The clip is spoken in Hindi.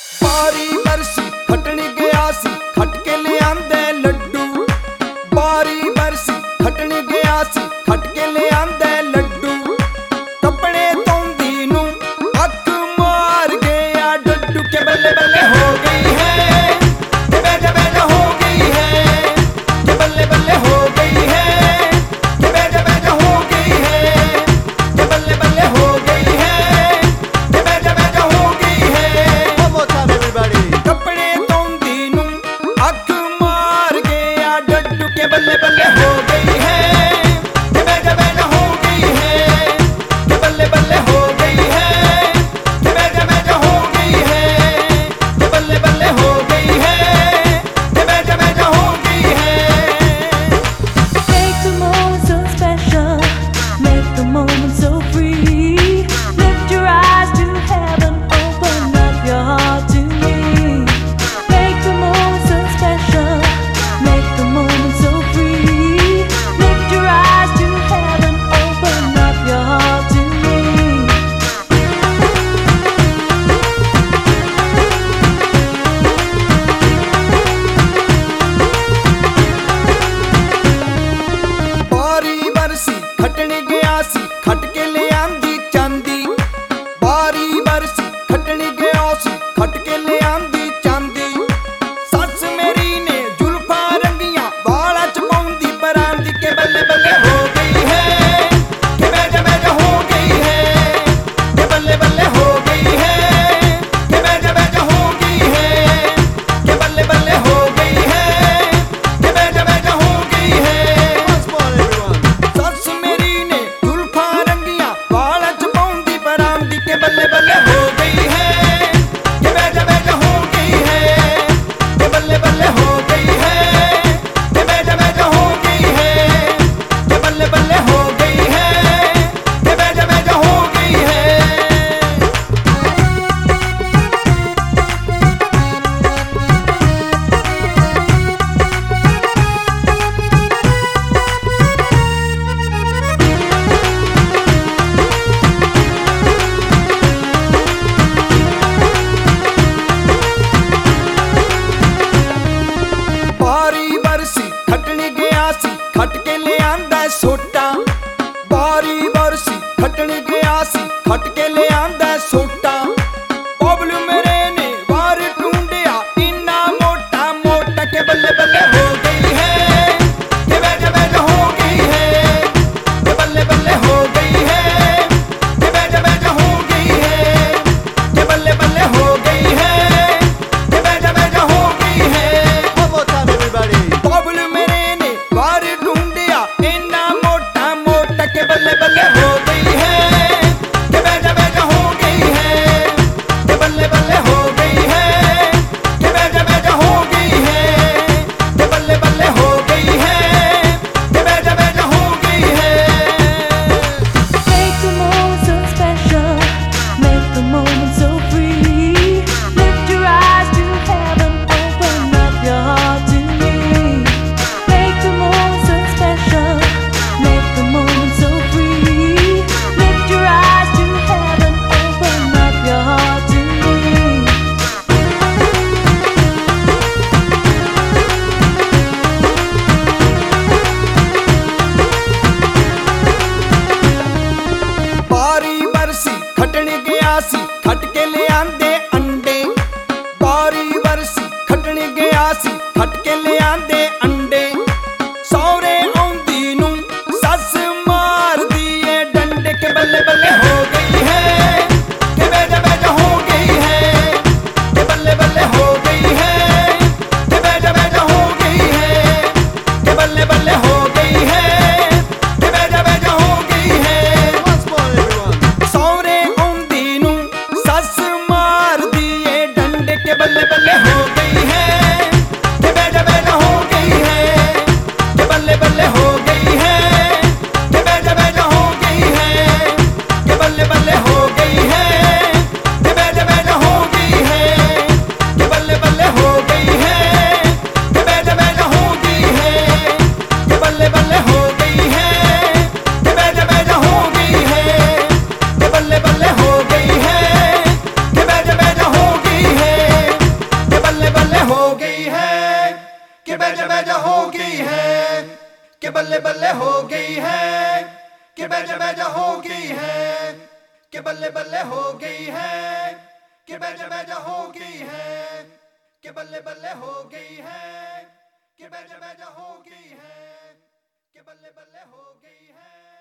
बारी बरसी खटण गया सी खट के ले आंदे लड्डू। बारी बरसी खटण गया सी खट के ले आंदे लड्डू। कपड़े धोंदी नू अख मार गया डड्डू के बल्ले बल्ले हो गई है के बेजा बेजा हो गई है के बल्ले बल्ले हो गई है के बेजा बेजा हो गई है के बल्ले बल्ले हो गई है के बेजा बेजा हो गई है। One more time, everybody. कपड़े धोंदी नू अख मार गया डड्डू के बल्ले बल्ले हो गई है के बेजा बेजा हो गई है के बल्ले बल्ले हो गई है के बेजा बेजा हो गई है के बल्ले बल्ले हो गई है के बेजा बेजा हो गई है। Make the moment so special, make the moment so free. Lift your eyes to heaven, open up your heart to me. Make the moment so special, make the moment so free. Lift your eyes to heaven, open up your heart to me. बारी बरसी खटण गया सी खट के ले आंदी चांदी। बारी बरसी खटण गया सी खट के ले आंदी चांदी। सस मेरी ने जुल्फा रंगियां बाला च पाउंदी परांदी के बल्ले बल्ले हो गई है के बेजा बेजा हो गई है के बल्ले बल्ले हो गई है के बेजा बेजा हो गई है के बल्ले बल्ले हो गई है के बेजा बेजा हो गई है। Once more, everyone. सस मेरी ने जुल्फा रंगियां बाला च पाउंदी परांदी के बल्ले बल्ले हो गई है के बेजा बेजा हो गई है के बल्ले बल्ले हो गई है के बेजा बेजा हो गई है के बल्ले बल्ले हो गई है के बेजा बेजा हो गई है। बारी बरसी खटण गया सी खट के ले आंदा सोटा। बारी बरसी खटण गया सी खट के ले आंदा सोटा। बबलू मेरे ने वार ढूंढिया इन्ना मोटा मोटा के बल्ले बल्ले हो गई है के बेजा बेजा हो गई है के बल्ले बल्ले हो गई है के बेजा बेजा हो गई है के बल्ले बल्ले हो गई है के बेजा बेजा हो गई है। One more time, everybody. Bablu मेरे ने वार ढूंढिया इन्ना मोटा मोटा के बल्ले बल्ले हो गई है के बेजा बेजा हो गई है के बल्ले बल्ले हो गई है के बेजा बेजा हो गई है के बल्ले बल्ले हो गई है के बेजा बेजा हो गई है। Make the moment so special, make the moment so free. Lift your eyes to heaven, open up your heart to me. Make the moment so special, make the moment so free. Lift your eyes to heaven, open up your heart to me. बारी बरसी खटण गया सी खट के ले आंदे अंडे। बारी बरसी खटण गया सी खट के ले आंदे अंडे। सौरे आउंदी नू सस मार दिए डंडे के बल्ले बल्ले हो गई है के बेजा बेजा हो गई है के बल्ले बल्ले हो गई है के बेजा बेजा हो गई है के बल्ले बल्ले हो गई है के बेजा बेजा हो गई है। Once more, everyone. सौरे आउंदी नू सस मार दिए डंडे के बल्ले बल्ले हो गई है के बेजा बेजा हो गई है के बल्ले बल्ले हो गई है के बेजा बेजा हो गई है के बल्ले बल्ले हो गई है के बेजा बेजा हो गई है के बल्ले बल्ले हो गई है के बेजा बेजा हो गई है के बल्ले बल्ले हो गई है के बेजा बेजा हो गई है के बल्ले बल्ले हो गई है के बेजा बेजा हो गई है। कि बल्ले बल्ले हो गई है, कि बैजा बैजा हो गई है, कि बल्ले बल्ले हो गई है, कि बैजा बैजा हो गई है, कि बल्ले बल्ले हो गई है, कि बैजा बैजा हो गई है, कि बल्ले बल्ले हो गई है।